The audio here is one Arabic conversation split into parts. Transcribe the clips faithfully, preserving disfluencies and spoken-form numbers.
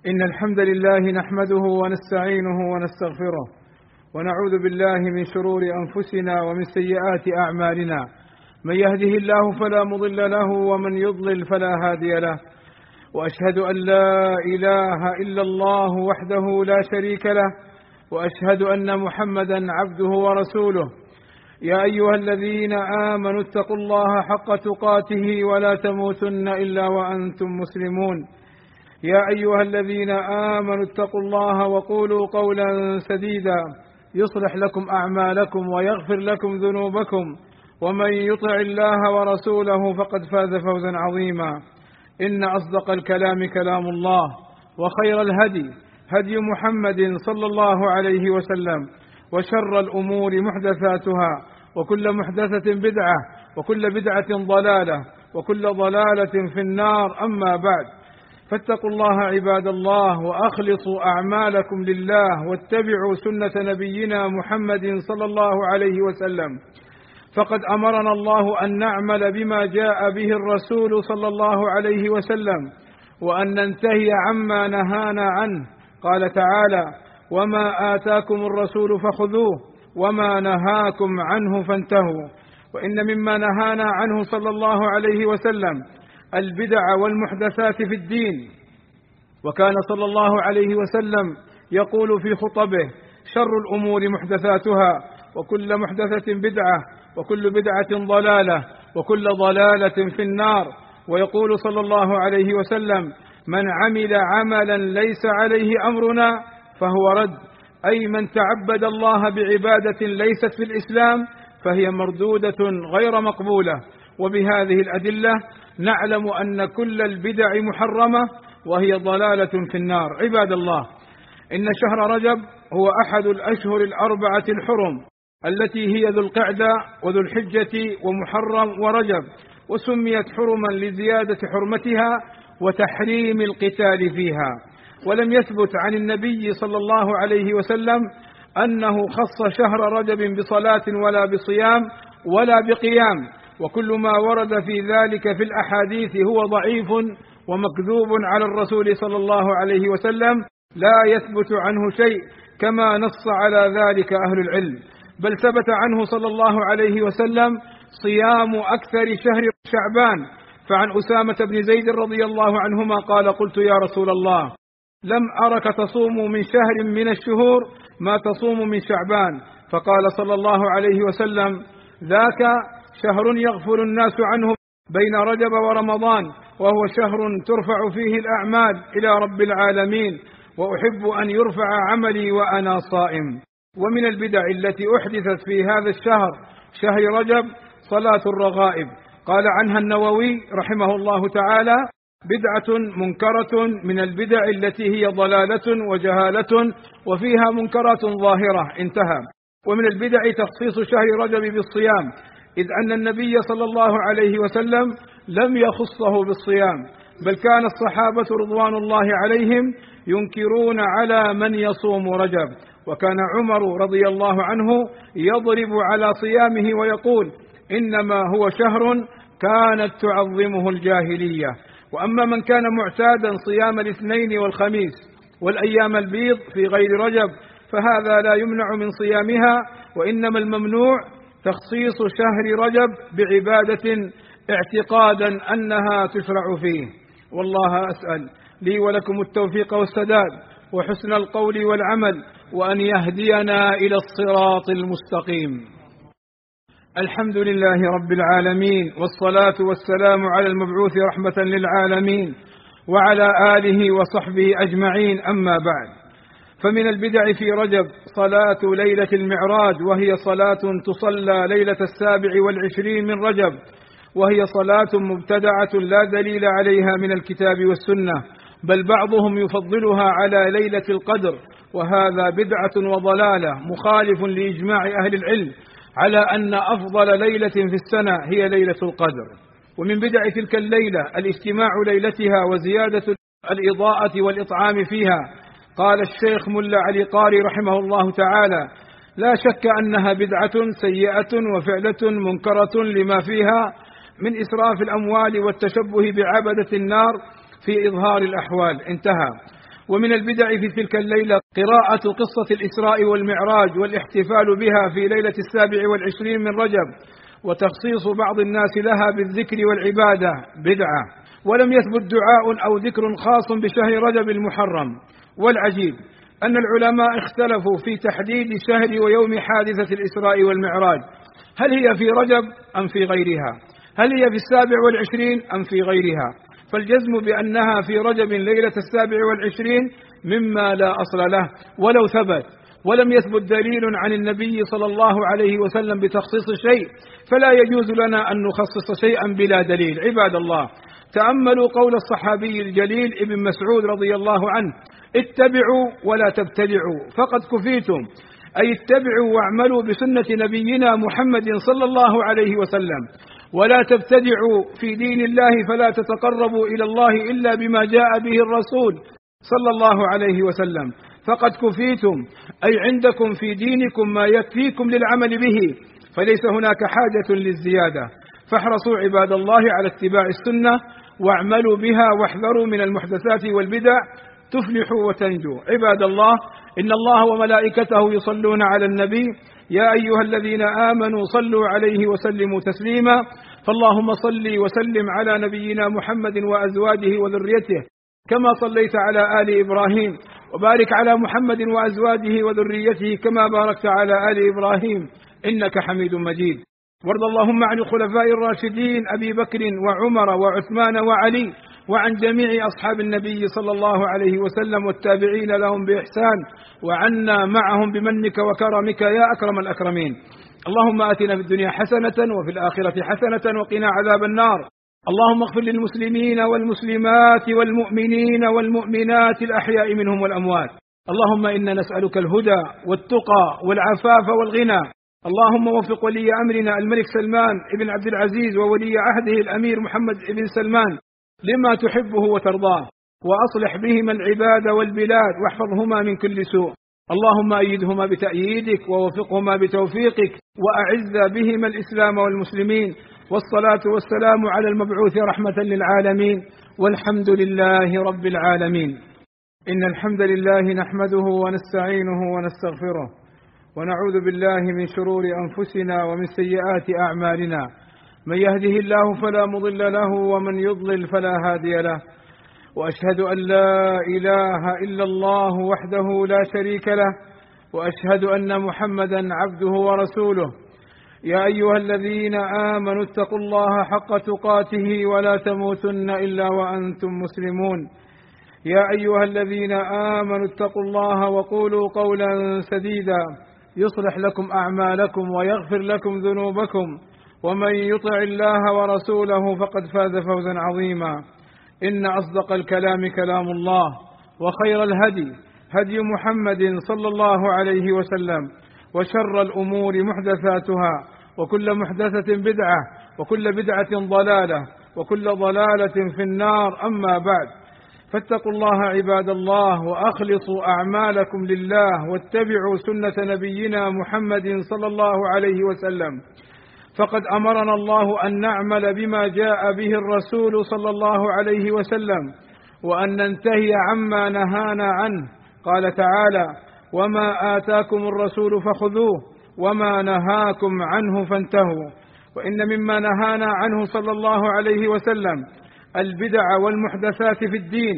إن الحمد لله نحمده ونستعينه ونستغفره ونعوذ بالله من شرور أنفسنا ومن سيئات أعمالنا. من يهده الله فلا مضل له ومن يضلل فلا هادي له، وأشهد أن لا إله إلا الله وحده لا شريك له، وأشهد أن محمدا عبده ورسوله. يا أيها الذين آمنوا اتقوا الله حق تقاته ولا تموتن إلا وأنتم مسلمون. يا أيها الذين آمنوا اتقوا الله وقولوا قولا سديدا يصلح لكم أعمالكم ويغفر لكم ذنوبكم، ومن يطع الله ورسوله فقد فاز فوزا عظيما. إن أصدق الكلام كلام الله، وخير الهدي هدي محمد صلى الله عليه وسلم، وشر الأمور محدثاتها، وكل محدثة بدعة، وكل بدعة ضلالة، وكل ضلالة في النار. أما بعد، فاتقوا الله عباد الله، وأخلصوا أعمالكم لله، واتبعوا سنة نبينا محمد صلى الله عليه وسلم. فقد أمرنا الله أن نعمل بما جاء به الرسول صلى الله عليه وسلم، وأن ننتهي عما نهانا عنه. قال تعالى: وما آتاكم الرسول فخذوه وما نهاكم عنه فانتهوا. وإن مما نهانا عنه صلى الله عليه وسلم البدع والمحدثات في الدين، وكان صلى الله عليه وسلم يقول في خطبه: شر الأمور محدثاتها، وكل محدثة بدعة، وكل بدعة ضلالة، وكل ضلالة في النار. ويقول صلى الله عليه وسلم: من عمل عملا ليس عليه أمرنا فهو رد، أي من تعبد الله بعبادة ليست في الإسلام فهي مردودة غير مقبولة. وبهذه الأدلة نعلم أن كل البدع محرمة وهي ضلالة في النار. عباد الله، إن شهر رجب هو أحد الأشهر الأربعة الحرم التي هي ذو القعدة وذو الحجة ومحرم ورجب، وسميت حرما لزيادة حرمتها وتحريم القتال فيها. ولم يثبت عن النبي صلى الله عليه وسلم أنه خص شهر رجب بصلاة ولا بصيام ولا بقيام، وكل ما ورد في ذلك في الأحاديث هو ضعيف ومكذوب على الرسول صلى الله عليه وسلم، لا يثبت عنه شيء كما نص على ذلك أهل العلم. بل ثبت عنه صلى الله عليه وسلم صيام أكثر شهر شعبان. فعن أسامة بن زيد رضي الله عنهما قال: قلت يا رسول الله، لم أرك تصوم من شهر من الشهور ما تصوم من شعبان. فقال صلى الله عليه وسلم: ذاك شهر يغفل الناس عنه بين رجب ورمضان، وهو شهر ترفع فيه الأعمال إلى رب العالمين، وأحب أن يرفع عملي وأنا صائم. ومن البدع التي أحدثت في هذا الشهر شهر رجب صلاة الرغائب. قال عنها النووي رحمه الله تعالى: بدعة منكرة من البدع التي هي ضلالة وجهالة وفيها منكرات ظاهرة. انتهى. ومن البدع تخصيص شهر رجب بالصيام، إذ أن النبي صلى الله عليه وسلم لم يخصه بالصيام، بل كان الصحابة رضوان الله عليهم ينكرون على من يصوم رجب. وكان عمر رضي الله عنه يضرب على صيامه ويقول: إنما هو شهر كانت تعظمه الجاهلية. وأما من كان معتادا صيام الاثنين والخميس والأيام البيض في غير رجب فهذا لا يمنع من صيامها، وإنما الممنوع تخصيص شهر رجب بعبادة اعتقادا أنها تشرع فيه. والله أسأل لي ولكم التوفيق والسداد وحسن القول والعمل، وأن يهدينا إلى الصراط المستقيم. الحمد لله رب العالمين، والصلاة والسلام على المبعوث رحمة للعالمين وعلى آله وصحبه أجمعين. أما بعد، فمن البدع في رجب صلاة ليلة المعراج، وهي صلاة تصلى ليلة السابع والعشرين من رجب، وهي صلاة مبتدعة لا دليل عليها من الكتاب والسنة، بل بعضهم يفضلها على ليلة القدر، وهذا بدعة وضلالة مخالف لإجماع أهل العلم على أن أفضل ليلة في السنة هي ليلة القدر. ومن بدع تلك الليلة الاجتماع ليلتها وزيادة الإضاءة والإطعام فيها. قال الشيخ ملا علي قاري رحمه الله تعالى: لا شك أنها بدعة سيئة وفعلة منكرة لما فيها من إسراف الأموال والتشبه بعبدة النار في إظهار الأحوال. انتهى. ومن البدع في تلك الليلة قراءة قصة الإسراء والمعراج والاحتفال بها في ليلة السابع والعشرين من رجب، وتخصيص بعض الناس لها بالذكر والعبادة بدعة، ولم يثبت دعاء أو ذكر خاص بشهر رجب المحرم. والعجيب أن العلماء اختلفوا في تحديد شهر ويوم حادثة الإسراء والمعراج، هل هي في رجب أم في غيرها؟ هل هي في السابع والعشرين أم في غيرها؟ فالجزم بأنها في رجب ليلة السابع والعشرين مما لا أصل له ولو ثبت، ولم يثبت دليل عن النبي صلى الله عليه وسلم بتخصيص شيء، فلا يجوز لنا أن نخصص شيئا بلا دليل. عباد الله، تأملوا قول الصحابي الجليل ابن مسعود رضي الله عنه: اتبعوا ولا تبتدعوا فقد كفيتم، أي اتبعوا واعملوا بسنة نبينا محمد صلى الله عليه وسلم، ولا تبتدعوا في دين الله فلا تتقربوا إلى الله إلا بما جاء به الرسول صلى الله عليه وسلم، فقد كفيتم، أي عندكم في دينكم ما يكفيكم للعمل به، فليس هناك حاجة للزيادة. فاحرصوا عباد الله على اتباع السنة واعملوا بها واحذروا من المحدثات والبدع تفلحوا وتنجوا. عباد الله، إن الله وملائكته يصلون على النبي، يا أيها الذين آمنوا صلوا عليه وسلموا تسليما. فاللهم صل وسلم على نبينا محمد وأزواجه وذريته كما صليت على آل إبراهيم، وبارك على محمد وأزواجه وذريته كما باركت على آل إبراهيم إنك حميد مجيد. وارض اللهم عن الخلفاء الراشدين أبي بكر وعمر وعثمان وعلي، وعن جميع أصحاب النبي صلى الله عليه وسلم والتابعين لهم بإحسان، وعنا معهم بمنك وكرمك يا أكرم الأكرمين. اللهم آتنا في الدنيا حسنة وفي الآخرة حسنة وقنا عذاب النار. اللهم اغفر للمسلمين والمسلمات والمؤمنين والمؤمنات الأحياء منهم والأموات. اللهم إنا نسألك الهدى والتقى والعفاف والغنى. اللهم وفق ولي أمرنا الملك سلمان ابن عبد العزيز وولي عهده الأمير محمد ابن سلمان لما تحبه وترضاه، وأصلح بهما العباد والبلاد واحفظهما من كل سوء. اللهم أيدهما بتأييدك ووفقهما بتوفيقك، وأعز بهما الإسلام والمسلمين، والصلاة والسلام على المبعوث رحمة للعالمين، والحمد لله رب العالمين. إن الحمد لله نحمده ونستعينه ونستغفره، ونعوذ بالله من شرور أنفسنا ومن سيئات أعمالنا، من يهده الله فلا مضل له ومن يضلل فلا هادي له، وأشهد أن لا إله إلا الله وحده لا شريك له، وأشهد أن محمدا عبده ورسوله. يا أيها الذين آمنوا اتقوا الله حق تقاته ولا تموتن إلا وأنتم مسلمون. يا أيها الذين آمنوا اتقوا الله وقولوا قولا سديدا يصلح لكم أعمالكم ويغفر لكم ذنوبكم، ومن يطع الله ورسوله فقد فاز فوزا عظيما. إن أصدق الكلام كلام الله، وخير الهدي هدي محمد صلى الله عليه وسلم، وشر الأمور محدثاتها، وكل محدثة بدعة، وكل بدعة ضلالة، وكل ضلالة في النار. أما بعد، فاتقوا الله عباد الله، وأخلصوا أعمالكم لله، واتبعوا سنة نبينا محمد صلى الله عليه وسلم، فقد أمرنا الله أن نعمل بما جاء به الرسول صلى الله عليه وسلم، وأن ننتهي عما نهانا عنه. قال تعالى: وما آتاكم الرسول فخذوه وما نهاكم عنه فانتهوا. وإن مما نهانا عنه صلى الله عليه وسلم البدع والمحدثات في الدين،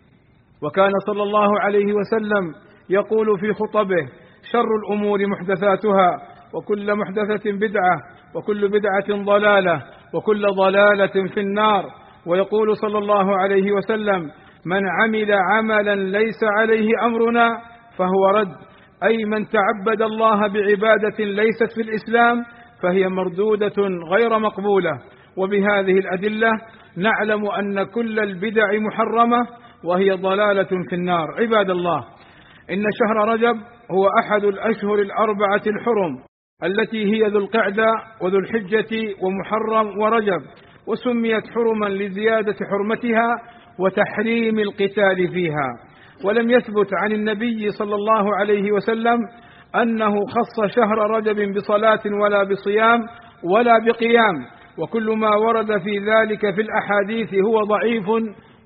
وكان صلى الله عليه وسلم يقول في خطبه: شر الأمور محدثاتها، وكل محدثة بدعة، وكل بدعة ضلالة، وكل ضلالة في النار. ويقول صلى الله عليه وسلم: من عمل عملا ليس عليه أمرنا فهو رد، أي من تعبد الله بعبادة ليست في الإسلام فهي مردودة غير مقبولة. وبهذه الأدلة نعلم أن كل البدع محرمة وهي ضلالة في النار. عباد الله، إن شهر رجب هو أحد الأشهر الأربعة الحرم التي هي ذو القعدة وذو الحجة ومحرم ورجب، وسميت حرما لزيادة حرمتها وتحريم القتال فيها. ولم يثبت عن النبي صلى الله عليه وسلم أنه خص شهر رجب بصلاة ولا بصيام ولا بقيام، وكل ما ورد في ذلك في الأحاديث هو ضعيف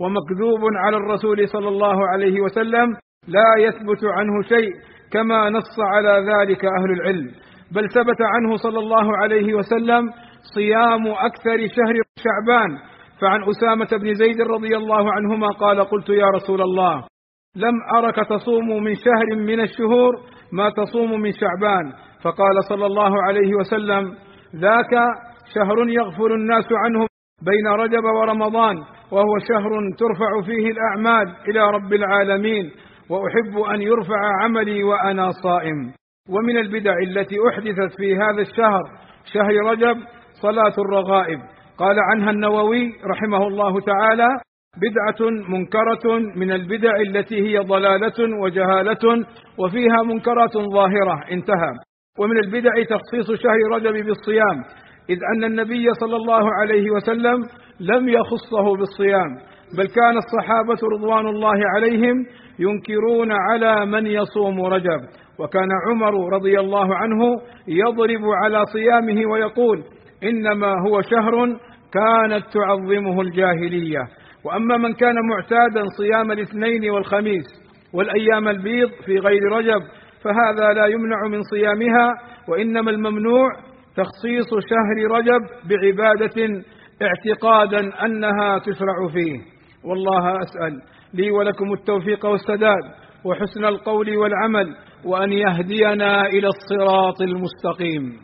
ومكذوب على الرسول صلى الله عليه وسلم لا يثبت عنه شيء، كما نص على ذلك أهل العلم. بل ثبت عنه صلى الله عليه وسلم صيام أكثر شهر شعبان. فعن أسامة بن زيد رضي الله عنهما قال: قلت يا رسول الله، لم أرك تصوم من شهر من الشهور ما تصوم من شعبان. فقال صلى الله عليه وسلم: ذاك شهر يغفل الناس عنه بين رجب ورمضان، وهو شهر ترفع فيه الأعمال إلى رب العالمين، وأحب أن يرفع عملي وأنا صائم. ومن البدع التي أحدثت في هذا الشهر شهر رجب صلاة الرغائب. قال عنها النووي رحمه الله تعالى: بدعة منكرة من البدع التي هي ضلالة وجهالة وفيها منكرات ظاهرة. انتهى. ومن البدع تخصيص شهر رجب بالصيام، إذ أن النبي صلى الله عليه وسلم لم يخصه بالصيام، بل كان الصحابة رضوان الله عليهم ينكرون على من يصوم رجب. وكان عمر رضي الله عنه يضرب على صيامه ويقول: إنما هو شهر كانت تعظمه الجاهلية. وأما من كان معتادا صيام الاثنين والخميس والأيام البيض في غير رجب فهذا لا يمنع من صيامها، وإنما الممنوع تخصيص شهر رجب بعبادة اعتقادا أنها تشرع فيه. والله أسأل لي ولكم التوفيق والسداد وحسن القول والعمل، وأن يهدينا إلى الصراط المستقيم.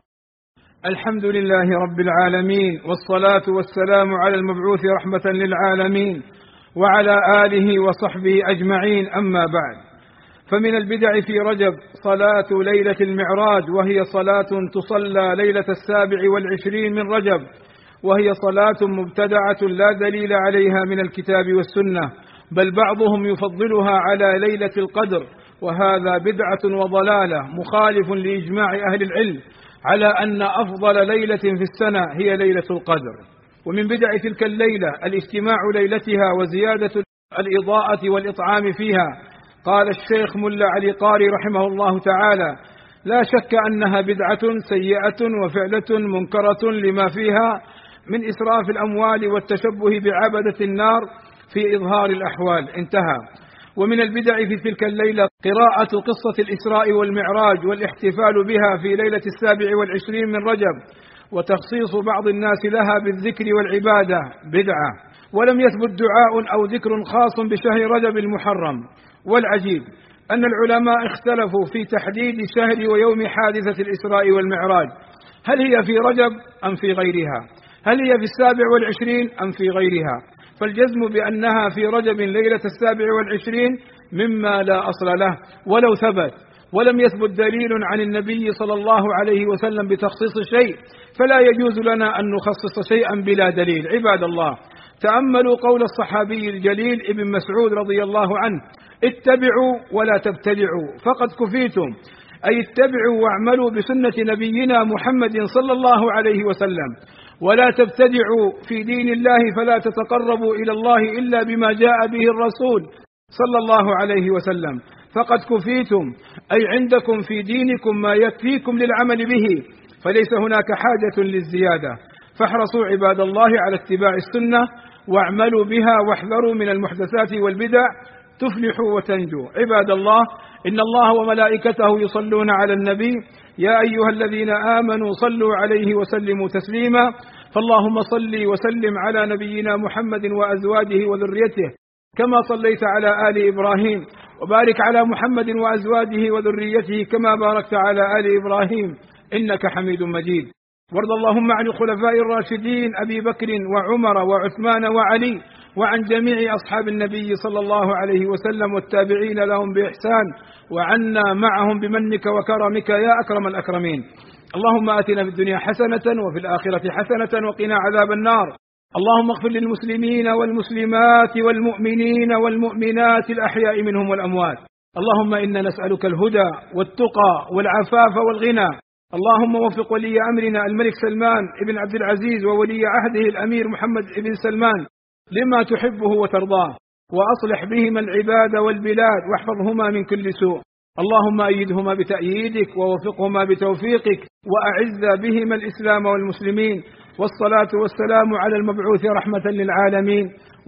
الحمد لله رب العالمين، والصلاة والسلام على المبعوث رحمة للعالمين وعلى آله وصحبه أجمعين. أما بعد، فمن البدع في رجب صلاة ليلة المعراج، وهي صلاة تصلى ليلة السابع والعشرين من رجب، وهي صلاة مبتدعة لا دليل عليها من الكتاب والسنة، بل بعضهم يفضلها على ليلة القدر، وهذا بدعة وضلالة مخالف لإجماع أهل العلم على أن أفضل ليلة في السنة هي ليلة القدر. ومن بدع تلك الليلة الاجتماع ليلتها وزيادة الإضاءة والإطعام فيها. قال الشيخ ملا علي قاري رحمه الله تعالى: لا شك أنها بدعة سيئة وفعلة منكرة لما فيها من إسراف الأموال والتشبه بعبدة النار في إظهار الأحوال. انتهى. ومن البدع في تلك الليلة قراءة قصة الإسراء والمعراج والاحتفال بها في ليلة السابع والعشرين من رجب، وتخصيص بعض الناس لها بالذكر والعبادة بدعة. ولم يثبت دعاء أو ذكر خاص بشهر رجب المحرم. والعجيب أن العلماء اختلفوا في تحديد شهر ويوم حادثة الإسراء والمعراج، هل هي في رجب أم في غيرها؟ هل هي في السابع والعشرين أم في غيرها؟ فالجزم بأنها في رجب ليلة السابع والعشرين مما لا أصل له ولو ثبت، ولم يثبت دليل عن النبي صلى الله عليه وسلم بتخصيص شيء، فلا يجوز لنا أن نخصص شيئا بلا دليل. عباد الله، تأملوا قول الصحابي الجليل ابن مسعود رضي الله عنه: اتبعوا ولا تبتدعوا فقد كفيتم، أي اتبعوا واعملوا بسنة نبينا محمد صلى الله عليه وسلم، ولا تبتدعوا في دين الله فلا تتقربوا إلى الله إلا بما جاء به الرسول صلى الله عليه وسلم، فقد كفيتم، أي عندكم في دينكم ما يكفيكم للعمل به، فليس هناك حاجة للزيادة. فاحرصوا عباد الله على اتباع السنة واعملوا بها، واحذروا من المحدثات والبدع تفلحوا وتنجوا. عباد الله، إن الله وملائكته يصلون على النبي، يا أيها الذين آمنوا صلوا عليه وسلموا تسليما. فاللهم صل وسلم على نبينا محمد وأزواجه وذريته كما صليت على آل إبراهيم، وبارك على محمد وأزواجه وذريته كما باركت على آل إبراهيم إنك حميد مجيد. وارض اللهم عن الخلفاء الراشدين أبي بكر وعمر وعثمان وعلي، وعن جميع أصحاب النبي صلى الله عليه وسلم والتابعين لهم بإحسان، وعنا معهم بمنك وكرمك يا أكرم الأكرمين. اللهم آتنا في الدنيا حسنة وفي الآخرة حسنة وقنا عذاب النار. اللهم اغفر للمسلمين والمسلمات والمؤمنين والمؤمنات الأحياء منهم والأموات. اللهم إنا نسألك الهدى والتقى والعفاف والغنى. اللهم وفق ولي أمرنا الملك سلمان ابن عبد العزيز وولي عهده الأمير محمد ابن سلمان لما تحبه وترضاه، وأصلح بهما العباد والبلاد، واحفظهما من كل سوء. اللهم أيدهما بتأييدك ووفقهما بتوفيقك، وأعز بهما الإسلام والمسلمين. والصلاة والسلام على المبعوث رحمة للعالمين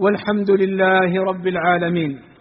والحمد لله رب العالمين.